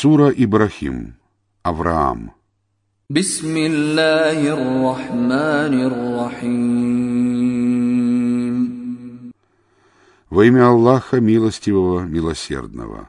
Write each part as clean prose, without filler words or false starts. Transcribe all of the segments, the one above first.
Сура Ибрахим. Авраам. Бисмиллахир-рахманир-рахим. Во имя Аллаха Милостивого, Милосердного.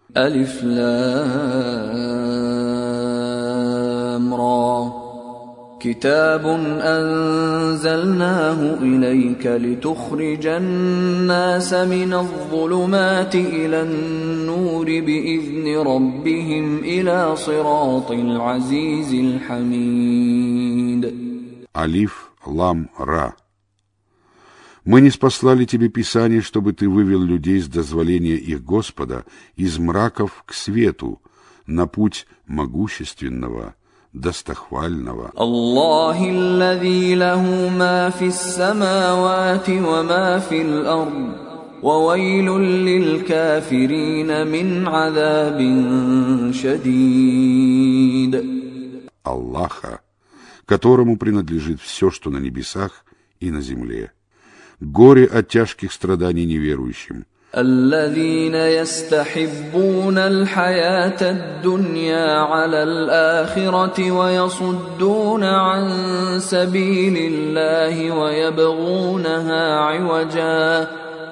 Алиф-лам-ра. كتاب أنزلناه إليك لتخرج الناس من الظلمات إلى النور بإذن ربهم إلى صراط العزيز الحميد. Алиф, лам, ра. Мы ниспослали тебе Писание, чтобы ты вывел людей с дозволения их Господа из мраков к свету, на путь могущественного, достохвального. Аллахи аллази лаху ма фис самавати ва ма фил ард, ва вайлун лил кафирин мин азабин шадид. Аллаха, которому принадлежит все, что на небесах и на земле. Горе от тяжких страданий неверующим. الذين يستحبون الحياة الدنيا على الآخرة ويصدون عن سبيل الله ويبغونها عوجا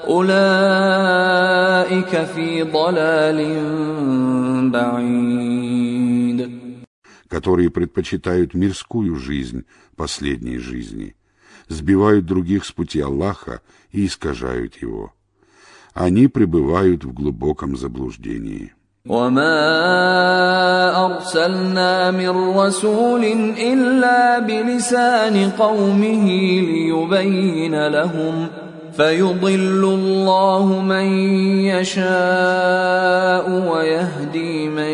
أولئك في ضلال بعيد. Которые предпочитают мирскую жизнь последней жизни, сбивают других с пути Аллаха и искажают его. Они пребывают в глубоком заблуждении. وما أرسلنا من رسول إلا بلسان قومه ليبين لهم فيضل الله من يشاء ويهدي من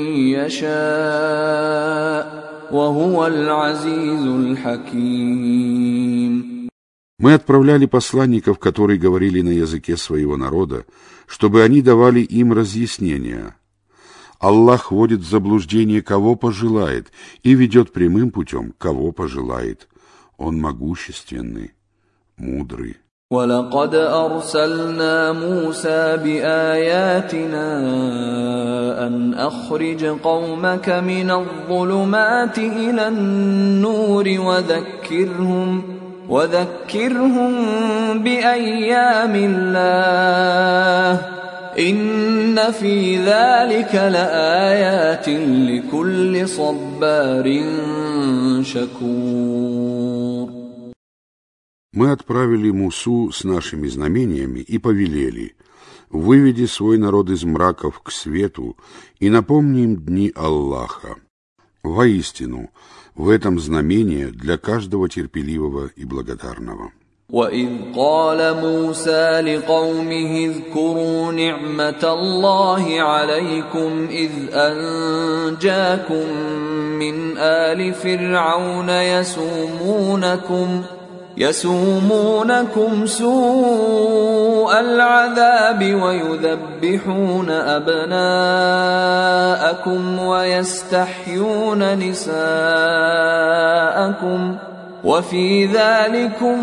يشاء وهو العزيز الحكيم. Мы отправляли посланников, которые говорили на языке своего народа, чтобы они давали им разъяснения. Аллах вводит в заблуждение, кого пожелает, и ведет прямым путем, кого пожелает. Он могущественный, мудрый. وَلَقَدْ أَرْسَلْنَا مُوسَى بِآيَاتِنَا أَنْ أَخْرِجْ قَوْمَكَ مِنَ الظُّلُمَاتِ إِلَى النُّورِ وذكرهم بأيام الله إن في ذلك لآيات لكل صبار شكور. Мы отправили Мусу с нашими знамениями и повелели: выведи свой народ из мраков к свету и напомни им дни Аллаха. Воистину, в этом знамение для каждого терпеливого и благодарного. وَإِذْ قَالَ مُوسَى لِقَوْمِهِ اذْكُرُوا نِعْمَةَ اللَّهِ عَلَيْكُمْ إِذْ أَنْجَاكُمْ مِنْ آلِ فِرْعَوْنَ يَسُومُونَكُمْ سُوءَ الْعَذَابِ وَيُذَبِّحُونَ أَبْنَاءَكُمْ وَيَسْتَحْيُونَ نِسَاءَكُمْ وَفِي ذَلِكُمْ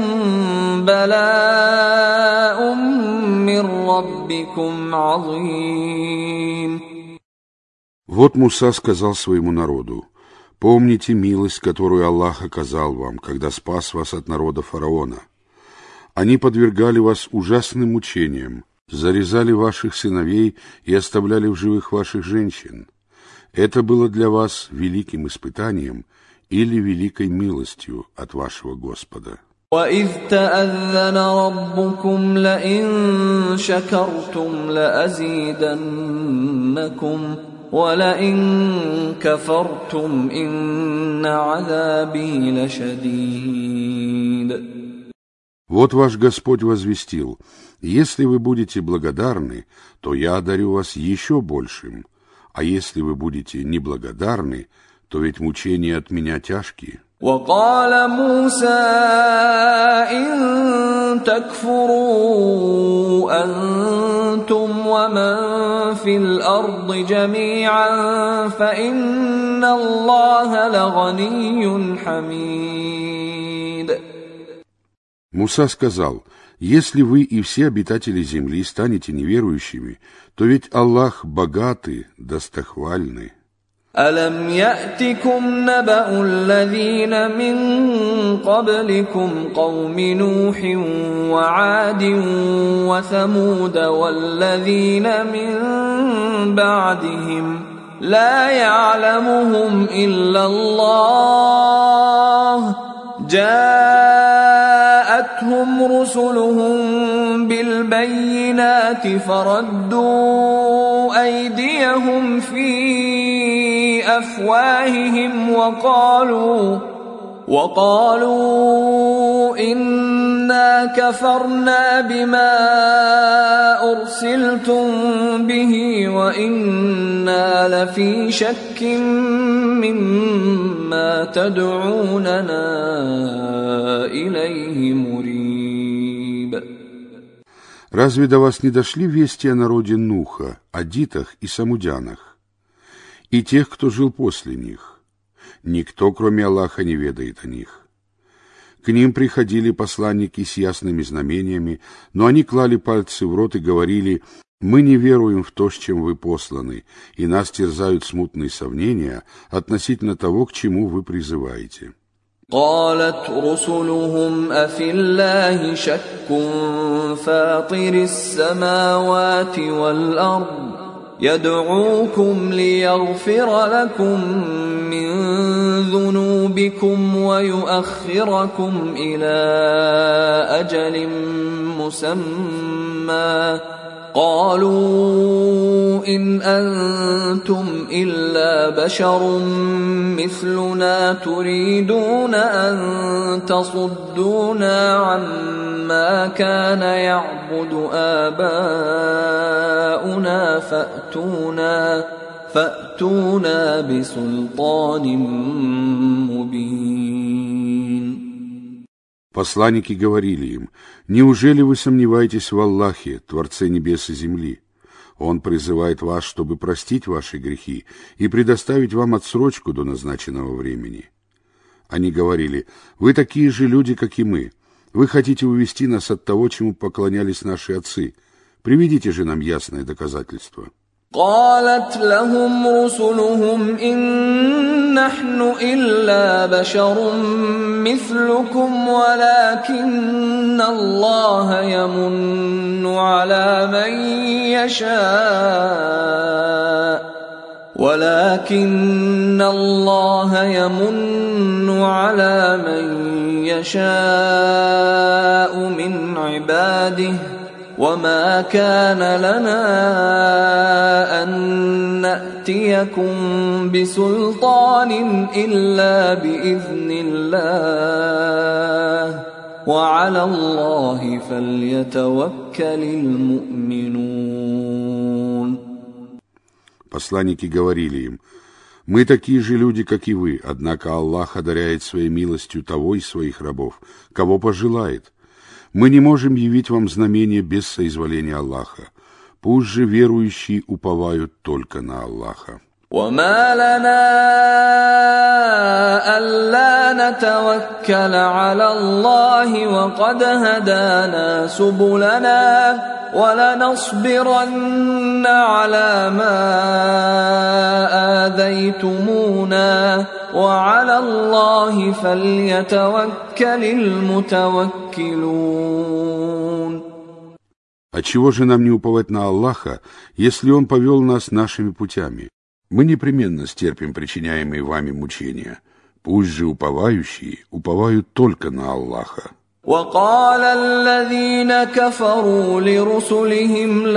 بَلَاءٌ مِّن رَّبِّكُمْ عَظِيمٌ. Вот Муса сказал своему народу: помните милость, которую Аллах оказал вам, когда спас вас от народа фараона. Они подвергали вас ужасным мучениям, зарезали ваших сыновей и оставляли в живых ваших женщин. Это было для вас великим испытанием или великой милостью от вашего Господа. وَإِذْ تَأَذَّنَ رَبُّكُمْ لَئِن شَكَرْتُمْ لَأَزِيدَنَّكُمْ وَلَئِن كَفَرْتُمْ إِنَّ عَذَابِي لَشَدِيدٌ. Вот ваш Господь возвестил: если вы будете благодарны, то я одарю вас еще большим, а если вы будете неблагодарны, то ведь мучения от меня тяжкие. وَقَالَ مُوسَى إِن تَكْفُرُوا أَنْتُمْ وَمَنْ فِي الْأَرْضِ جَمِيعًا فَإِنَّ اللَّهَ لَغَنِيٌّ حَمِيدٌ. Муса сказал: Если вы и все обитатели земли станете неверующими, то ведь Аллах богатый, достохвальный. ألم يأتكم نبأ الذين من قبلكم قوم نوح وعاد وثمود والذين من بعدهم لا يعلمهم إلا الله جاءتهم رسلهم بالبينات فردوا أيديهم في أفواههم وقالوا إنا كفرنا بما أرسلتم به وإنا لفي شك مما تدعوننا إليه مريب. Разве до вас не дошли вести о народе Нуха, адитах и самудянах, и тех, кто жил после них? Никто, кроме Аллаха, не ведает о них. К ним приходили посланники с ясными знамениями, но они клали пальцы в рот и говорили: «Мы не веруем в то, с чем вы посланы, и нас терзают смутные сомнения относительно того, к чему вы призываете». قالت رسلهم أفي الله شك فاطر السماوات والأرض يدعوكم ليغفر لكم من ذنوبكم ويؤخركم إلى أجل مسمى قالوا إن أنتم إلا بشر مثلنا تريدون أن تصدونا عما كان يعبد آباؤنا فأتونا بسلطان مبين. Посланники говорили им: «Неужели вы сомневаетесь в Аллахе, Творце небес и земли? Он призывает вас, чтобы простить ваши грехи и предоставить вам отсрочку до назначенного времени». Они говорили: «Вы такие же люди, как и мы. Вы хотите увести нас от того, чему поклонялись наши отцы. Приведите же нам ясное доказательство». قالت لهم رسلهم إن نحن إلا بشر مثلكم ولكن الله يمن على من يشاء من عباده وما كان لنا أن نأتيكم بسلطان إلا بإذن الله وعلى الله فليتوكل المؤمنون. Посланники говорили им: «Мы такие же люди, как и вы, однако Аллах одаряет своей милостью того из своих рабов, кого пожелает. Мы не можем явить вам знамения без соизволения Аллаха. Пусть же верующие уповают только на Аллаха». وما لنا ألا نتوكل على الله وقد هدانا سبلنا ولنصبرن على ما آذيتمونا وعلى الله فليتوكل المتوكلون. Отчего же нам не уповать на Аллаха, если Он повел нас нашими путями? Мы непременно стерпим причиняемые вами мучения. Пусть же уповающие уповают только на Аллаха. وقال الذين كفروا لرسلهم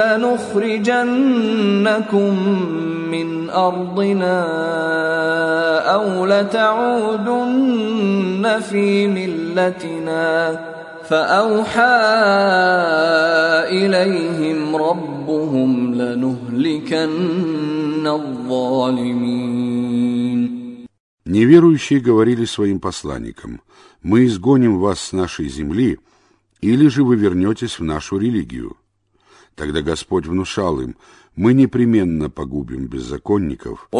لنخرجنكم من أرضنا أو لتعودن في ملتنا فأوحى إليهم ربهم لنهلكن الظالمين. Неверующие говорили своим посланникам: «Мы изгоним вас с нашей земли, или же вы вернетесь в нашу религию». Тогда Господь внушал им: «Мы непременно погубим беззаконников».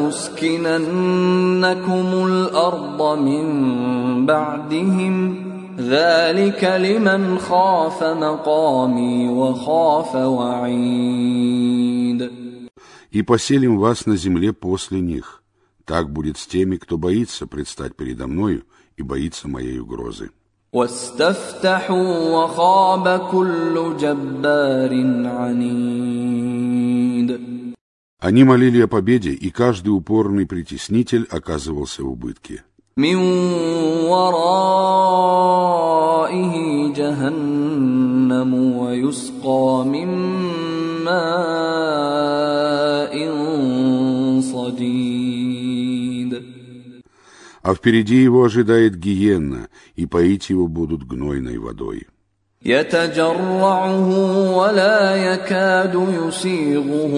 وَلَنُسْكِنَنَّكُمُ الْأَرْضَ مِنْ بَعْدِهِمْ ذلك لمن خاف مقامي وخاف وعيد. И поселим вас на земле после них. Так будет с теми, кто боится предстать передо мною и боится моей угрозы. واستفتحوا وخاب كل جبار عنيد. Они молили о победе, и каждый упорный притеснитель оказывался в убытке. من ورائه جهنم ويسقى من ماء صديد. А впереди его ожидает гиенна, и поить его будут гнойной водой. يتجرعه ولا يكاد يسيغه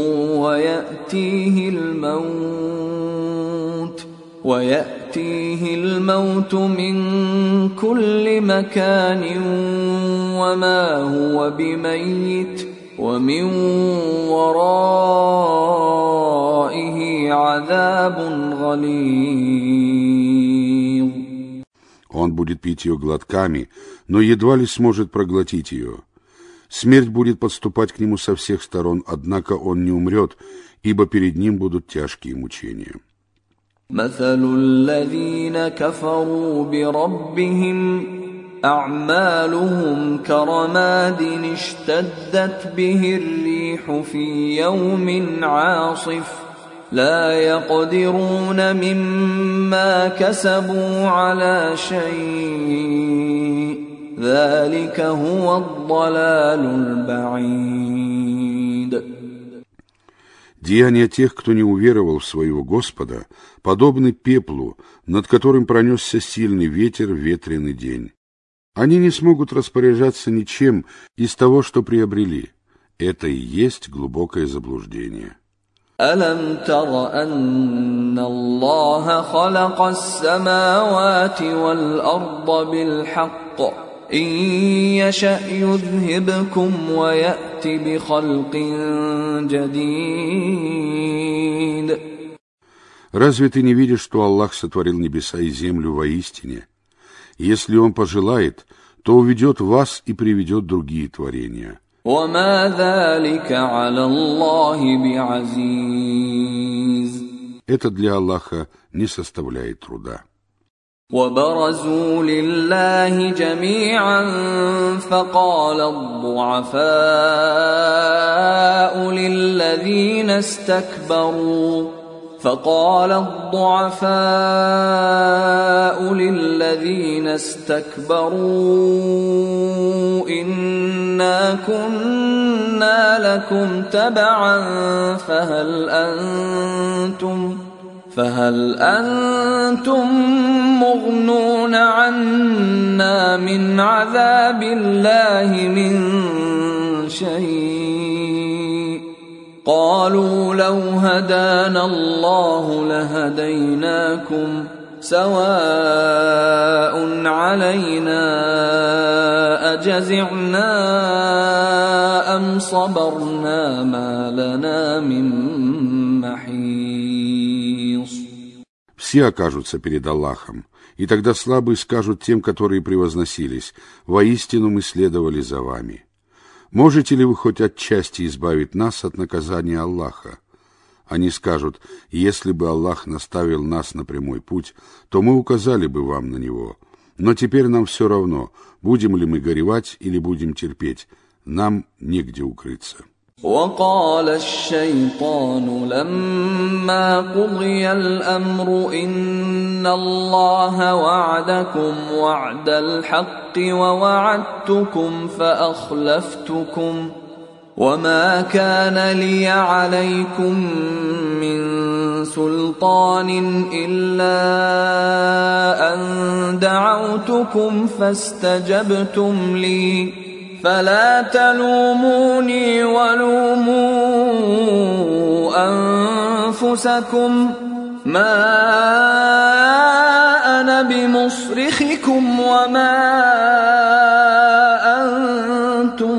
ويأتيه الموت من كل مكان وما هو بميت ومن ورائه عذاب غليظ. Он будет пить ее глотками, но едва ли сможет проглотить ее. Смерть будет подступать к нему со всех сторон, однако он не умрет, ибо перед ним будут тяжкие мучения. مثل الذين كفروا بربهم أعمالهم كرماد اشتدت به الريح في يوم عاصف لا يقدرون مما كسبوا على شيء ذلك هو الضلال البعيد. Деяния тех, кто не уверовал в своего Господа, подобны пеплу, над которым пронесся сильный ветер в ветреный день. Они не смогут распоряжаться ничем из того, что приобрели. Это и есть глубокое заблуждение. ألم تر أن الله خلق السماوات والأرض بالحق إن يشأ يذهبكم ويأت بخلق جديد. Разве ты не видишь, что Аллах сотворил небеса и землю воистине? Если Он пожелает, то уведет вас и приведет другие творения. وما ذلك على الله بعزيز. Это для Аллаха не составляет труда. وبرزوا لله جميعا فقال الضعفاء للذين استكبروا إنا كنا لكم تبعا فهل أنتم مغنون عنا من عذاب الله من شيء قالوا لو هدانا الله لهديناكم سواء علينا أجزعنا أم صبرنا ما لنا من محيص. Все окажутся перед Аллахом, и тогда слабые скажут тем, которые превозносились: «Воистину мы следовали за вами». Можете ли вы хоть отчасти избавить нас от наказания Аллаха? Они скажут: если бы Аллах наставил нас на прямой путь, то мы указали бы вам на него. Но теперь нам все равно, будем ли мы горевать или будем терпеть, нам негде укрыться. وقال الشيطان لما قضي الأمر إن الله وعدكم وعد الحق ووعدتكم فأخلفتكم وما كان لي عليكم من سلطان إلا أن دعوتكم فاستجبتم لي فلا تلوموني ولوموا أنفسكم ما أنا بمصرخكم وما أنتم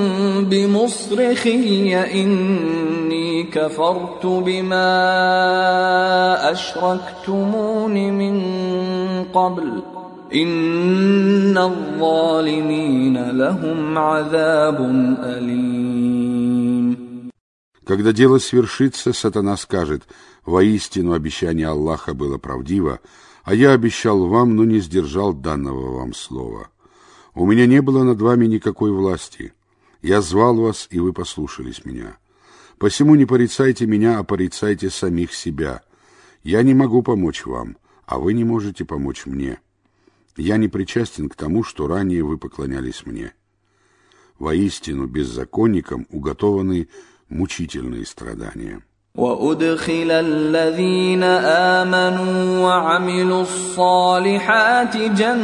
بمصرخي إني كفرت بما أشركتمون من قبل إن الظالمين لهم عذاب أليم. Когда дело свершится, сатана скажет: «Воистину обещание Аллаха было правдиво, а я обещал вам, но не сдержал данного вам слова. У меня не было над вами никакой власти. Я звал вас, и вы послушались меня. Посему не порицайте меня, а порицайте самих себя. Я не могу помочь вам, а вы не можете помочь мне. Я не причастен к тому, что ранее вы поклонялись мне». Воистину беззаконникам уготованы мучительные страдания. وأدخل الذين آمنوا وعملوا الصالحات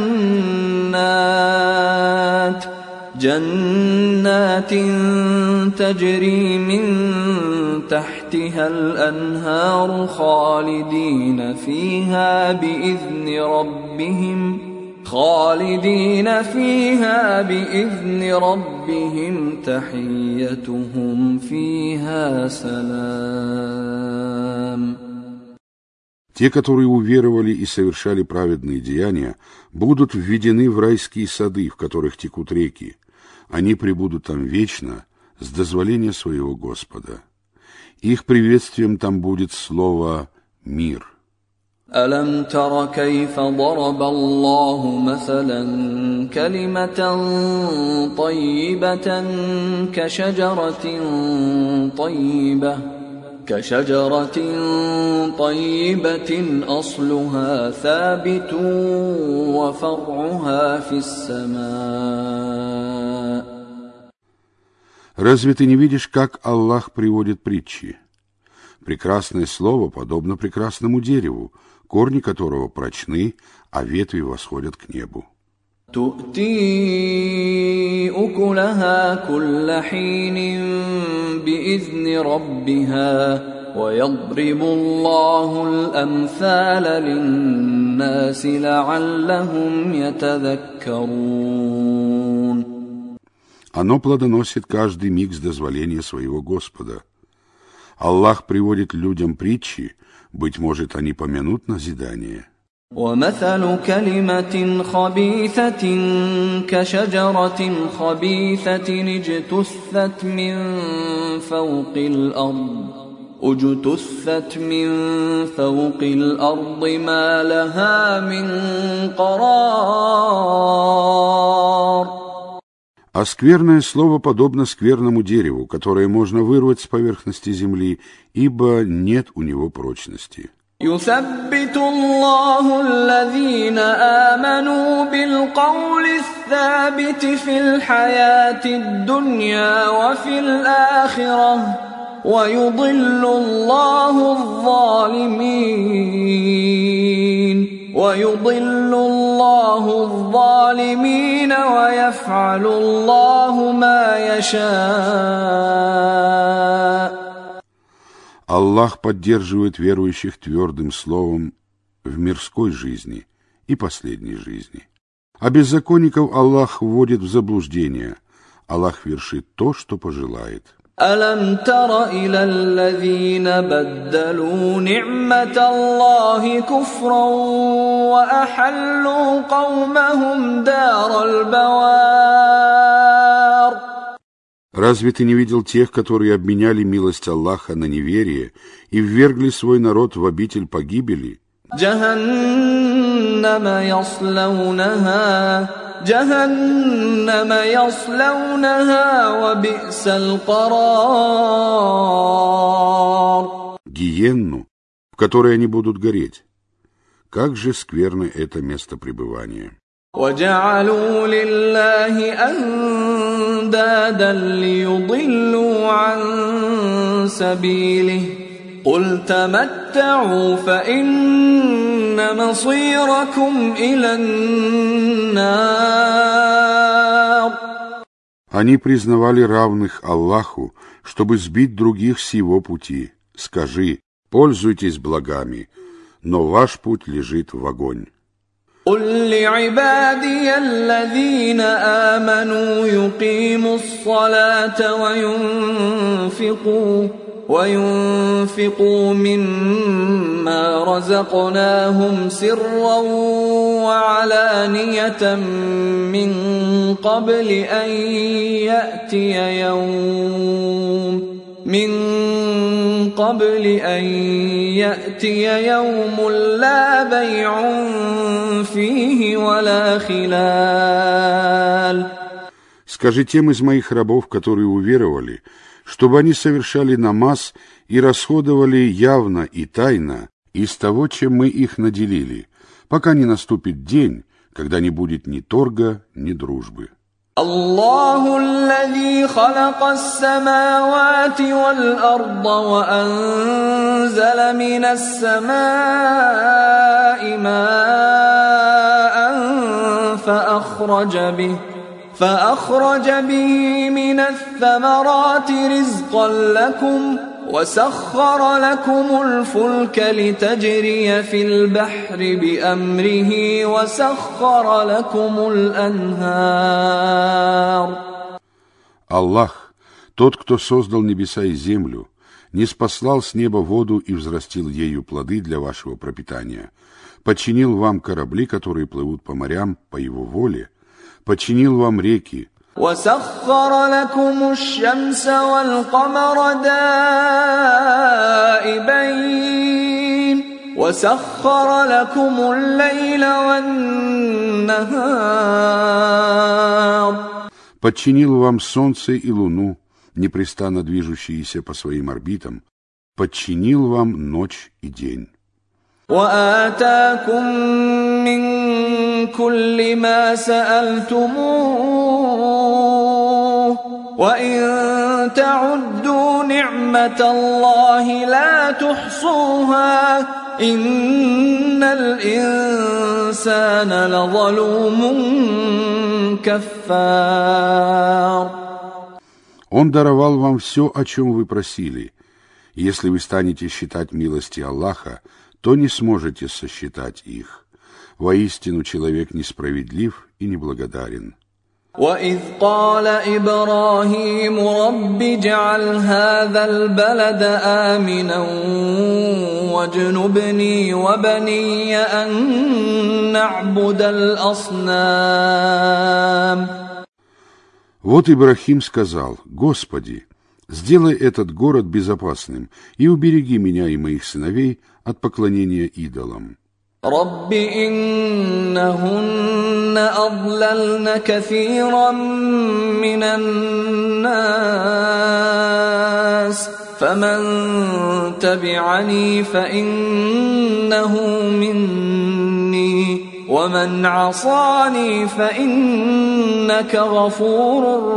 جنات تجري من تحتها الأنهار خالدين فيها بإذن ربهم تحيتهم فيها سلام. Те, которые уверовали и совершали праведные деяния, будут введены в райские сады, в которых текут реки. Они пребудут там вечно, с дозволения своего Господа. Их приветствием там будет слово «мир». ألم تر كيف ضرب الله مثلا كلمة طيبة كشجرة طيبة أصلها ثابت وفرعها في السماء. Разве ты не видишь, как Аллах приводит притчи? Прекрасное слово подобно прекрасному дереву, корни которого прочны, а ветви восходят к небу. تؤتي أكلها كل حين بإذن ربها ويضرب الله الأمثال للناس لعلهم يتذكرون. Оно плодоносит каждый миг с дозволения своего Господа. Аллах приводит людям притчи, быть может, они помянут назидание. ومثل كلمة خبيثة كشجرة خبيثة اجتثت من فوق الأرض ما لها من قرار. А скверное слово подобно скверному дереву, которое можно вырвать с поверхности земли, ибо нет у него прочности. يثبت الله الذين آمنوا بالقول الثابت في الحياة الدنيا وفي الآخرة ويضل الله الظالمين ويفعل الله ما يشاء. Аллах поддерживает верующих твердым словом в мирской жизни и последней жизни. А беззаконников Аллах вводит в заблуждение. Аллах вершит то, что пожелает. ألم تر إلى الذين بدلوا نعمة الله كفرا وأحلوا قومهم دار البوار. Разве ты не видел тех, которые обменяли милость Аллаха на неверие и ввергли свой народ в обитель погибели? جهنم يصلونها وبئس القرار. Гиенну, в которой они будут гореть. Как же скверно это место пребывания. وجعلوا لله أندادا ليضلوا عن سبيله قل تمتعوا فإن مصيركم إلى النار. Они признавали равных Аллаху, чтобы сбить других с его пути. Скажи: пользуйтесь благами, но ваш путь лежит в огонь. قل لعبادي الذين آمنوا يقيموا الصلاة وينفقوا مما رزقناهم سرا وعلانية من قبل أن يأتي يوم لا بيع فيه ولا خلال. Скажи тем из моих рабов, которые уверовали, чтобы они совершали намаз и расходовали явно и тайно из того, чем мы их наделили, пока не наступит день, когда не будет ни торга, ни дружбы. الله الذي خلق السماوات والأرض وأنزل من السماء ماء فأخرج به من الثمرات رزقا لكم وسخر لكم الفلك لتجري في البحر بأمره وسخر لكم الأنهار. Аллах, тот, кто создал небеса и землю, ниспослал с неба воду и взрастил ею плоды для вашего пропитания, подчинил вам корабли, которые плывут по морям по его воле, подчинил вам реки, وسخر لكم الشمس والقمر دائبين وسخر لكم الليل والنهار. Подчинил вам солнце и луну, непрестанно движущиеся по своим орбитам, подчинил вам ночь и день. وآتاكم من كل ما سألتموه وإن تعدوا نعمة الله لا تحصوها إن الإنسان لظلوم كفار. Он даровал вам все, о чем вы просили. Если вы станете считать милости Аллаха, то не сможете сосчитать их. Воистину, человек несправедлив и неблагодарен. وَإِذْ قَالَ إِبْرَاهِيمُ رَبِّ اجْعَلْ هَذَا الْبَلَدَ آمِنًا وَاجْنُبْنِي وَبَنِيَّ أَن نَّعْبُدَ الْأَصْنَامَ. Вот Ибрахим сказал: «Господи, сделай этот город безопасным и убереги меня и моих сыновей от поклонения идолам». رب إنهن أضللن كثيرا من الناس فمن تبعني فإنه مني ومن عصاني فإنك غفور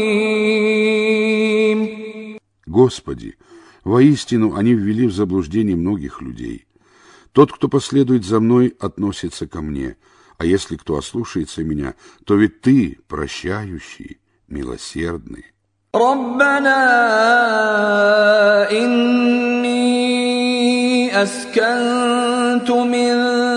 رحيم. Господи, воистину они ввели в заблуждение многих людей. Тот, кто последует за мной, относится ко мне, а если кто ослушается меня, то ведь ты прощающий, милосердный. ربنا إني أسكنت من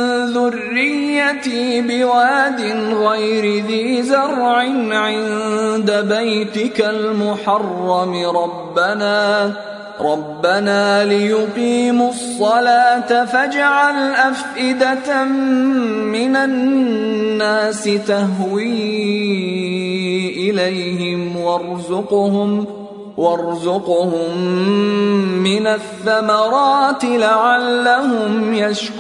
ذريتي بواد غير ذي زرع عند بيتك المحرم ربنا ليقيموا الصلاة فاجعل أفئدة من الناس تهوي إليهم وارزقهم من الثمرات لعلهم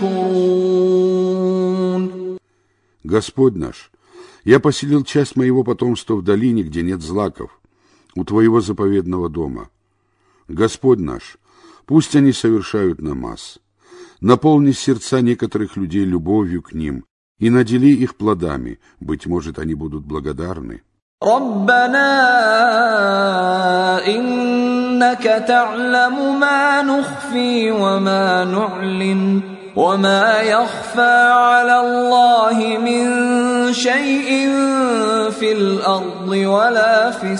يشكرون. Господь наш, я поселил часть моего потомства в долине, где нет злаков, у Твоего заповедного дома. Господь наш, пусть они совершают намаз. Наполни сердца некоторых людей любовью к ним и надели их плодами, быть может, они будут благодарны. ربنا إنك تعلم ما نخفي وما نعلن وما يخفى على الله من شيء في الأرض ولا في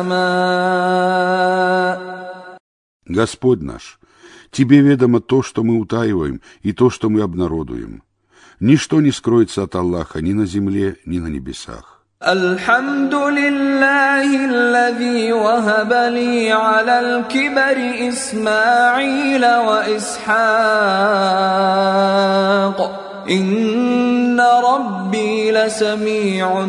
السماء. Господь наш, Тебе ведомо то, что мы утаиваем, и то, что мы обнародуем. Ничто не скроется от Аллаха ни на земле, ни на небесах. الحمد لله الذي وهب لي على الكبر إسماعيل وإسحاق إن ربي لسميع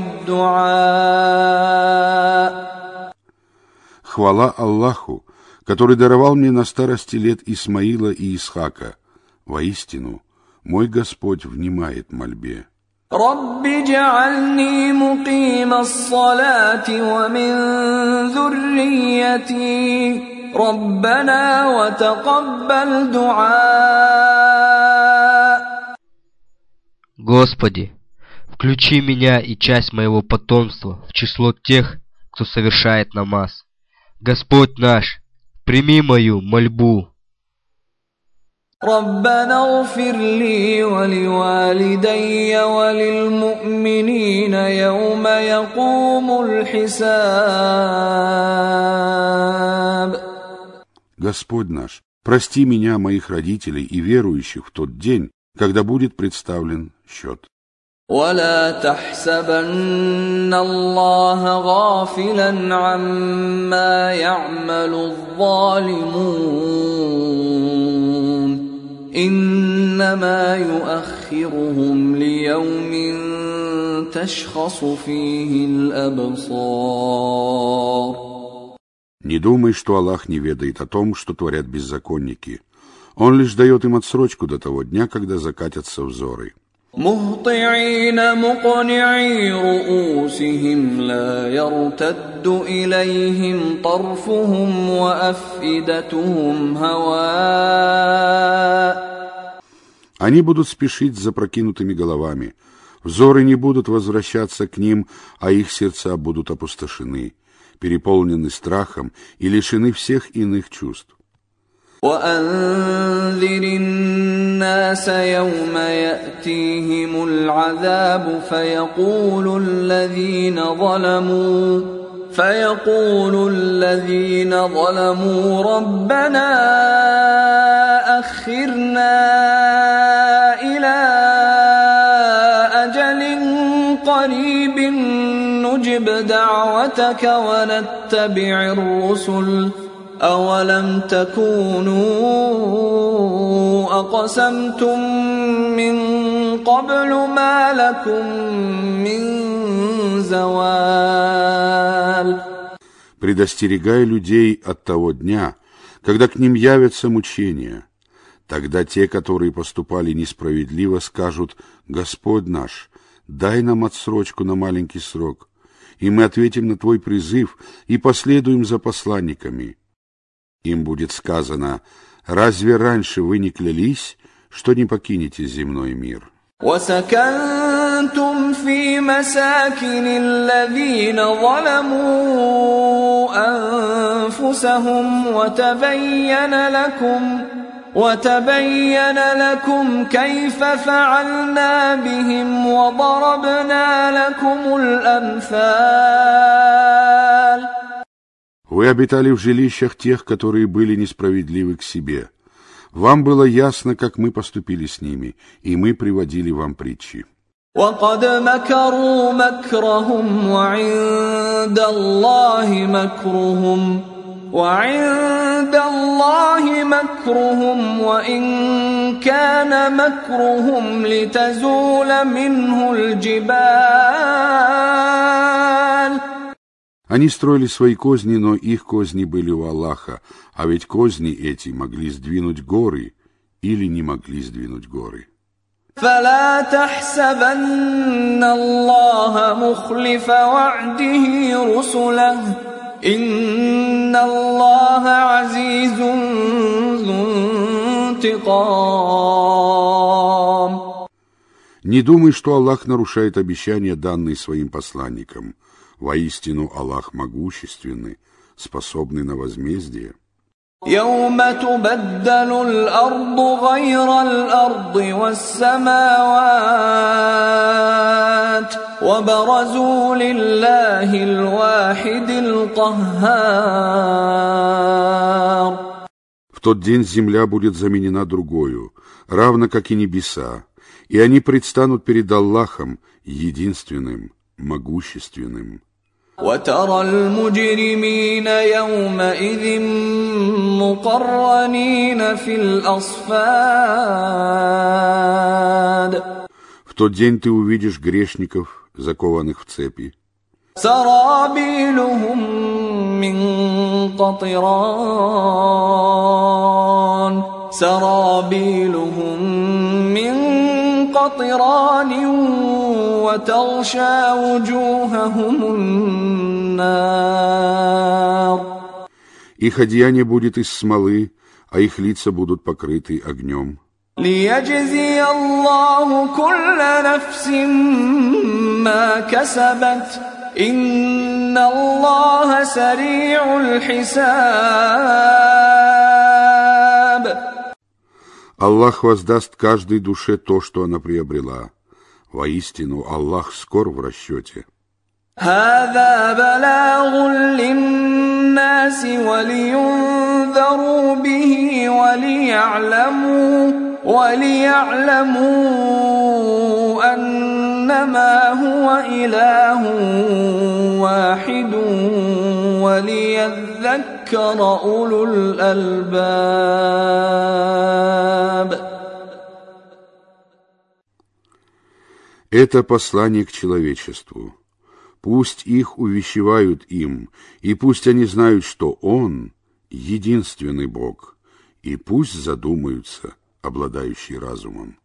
الدعاء. Хвала Аллаху, который даровал мне на старости лет Исмаила и Исхака. Воистину, мой Господь внимает мольбе. رب اجعلني مقيم الصلاة ومن ذريتي ربنا وتقبل دعاء. Господи, включи меня и часть моего потомства в число тех, кто совершает намаз. Господь наш, прими мою мольбу. ربنا اغفر لي ولوالدي وللمؤمنين يوم يقوم الحساب. Господь наш, прости меня, моих родителей и верующих в тот день, когда будет представлен счет. ولا تحسبن الله غافلا عما يعمل الظالمون إنما يؤخرهم ليوم تشخص فيه الأبصار. Не думай, что Аллах не ведает о том, что творят беззаконники. Он лишь дает им отсрочку до того дня, когда закатятся взоры. مهطعين مقنعي رؤوسهم لا يرتد إليهم طرفهم وأفئدتهم هواء. Они будут спешить с запрокинутыми головами. Взоры не будут возвращаться к ним, а их сердца будут опустошены, переполнены страхом и лишены всех иных чувств. وأنذر الناس يوم يأتيهم العذاب فيقول الذين ظلموا ربنا أخرنا إلى أجل قريب نجب دعوتك ونتبع الرسل أولم تكونوا أقسمتم من قبل ما لكم من زوال. Предостерегай людей от того дня, когда к ним явятся мучения. Тогда те, которые поступали несправедливо, скажут: «Господь наш, дай нам отсрочку на маленький срок, и мы ответим на Твой призыв и последуем за посланниками». Им будет сказано: «Разве раньше вы не клялись, что не покинете земной мир?» وَسَكَنْتُمْ فِي مَسَاكِنِ الَّذِينَ ظَلَمُوا أَنفُسَهُمْ وَتَبَيَّنَ لَكُمْ كَيْفَ فَعَلْنَا بِهِمْ وَضَرَبْنَا لَكُمُ الْأَمْثَالَ. Вы обитали в жилищах тех, которые были несправедливы к себе. Вам было ясно, как мы поступили с ними, и мы приводили вам притчи. وَقَدْ مَكَرُوا مَكْرَهُمْ وَعِندَ اللَّهِ مَكْرُهُمْ وَإِنْ كَانَ مَكْرُهُمْ لِتَزُولَ مِنْهُ الْجِبَالُ. Они строили свои козни, но их козни были у Аллаха, а ведь козни эти могли сдвинуть горы или не могли сдвинуть горы. فلا تحسبن الله مخلف وعده رسله إن الله عزيز ذو انتقام. Не думай, что Аллах нарушает обещания, данные своим посланникам. Воистину Аллах могущественный, способный на возмездие. يوم تبدل الأرض غير الأرض والسماوات وبرزوا لله الواحد القهار. В тот день земля будет заменена другою, равно как и небеса, и они предстанут перед Аллахом, единственным, могущественным. وترى المجرمين يومئذ مقرنين في الأصفاد. В тот день ты увидишь грешников, закованных в цепи. سرابيلهم من قطران سرابيلهم من قطران وتغشى وجوههم النار. Их одеяние будет из смолы, а их лица будут покрыты огнем. ليجزي الله كل نفس ما كسبت إن الله سريع الحساب. Аллах воздаст каждой душе то, что она приобрела. Воистину, Аллах скор в расчете. هذا بلاغ للناس ولينذروا به وليعلموا أنما هو إله واحد وليذكر أولو الألباب. Это послание к человечеству. Пусть их увещевают им, и пусть они знают, что Он — единственный Бог, и пусть задумаются, обладающие разумом.